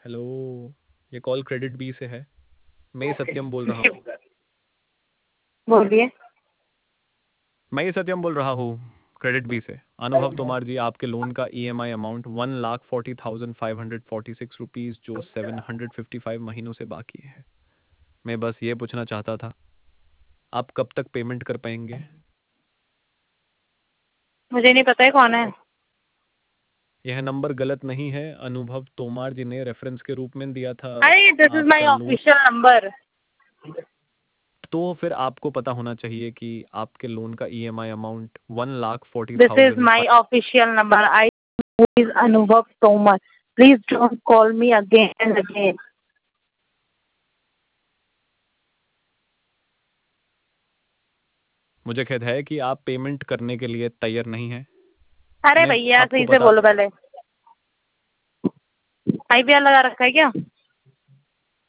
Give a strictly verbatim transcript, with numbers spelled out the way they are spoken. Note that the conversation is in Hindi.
हेलो, ये कॉल क्रेडिट बी से है। मैं सत्यम बोल रहा हूँ। बोलिए। मैं ही सत्यम बोल रहा हूँ क्रेडिट बी से। अनुभव तोमार जी, आपके लोन का EMI amount one lakh forty thousand five hundred forty six rupees जो सेवन हंड्रेड फिफ्टी फाइव महीनों से बाकी है। मैं बस ये पूछना चाहता था, आप कब तक पेमेंट कर पाएंगे? मुझे नहीं पता है कौन है। यह नंबर गलत नहीं है, अनुभव तोमार जी ने रेफरेंस के रूप में दिया था अरे दिस इज माय आपका लोन। Official number. तो फिर आपको पता होना चाहिए कि आपके लोन का EMI amount one lakh forty this is thousand my official number. I is Anubhav Tomar. Please don't call me again and again. मुझे खेद है कि आप पेमेंट करने के लिए तैयार नहीं हैं। अरे मैं भैया आपको सही से बता बोलो पहले। आईपीआर लगा रखा है क्या?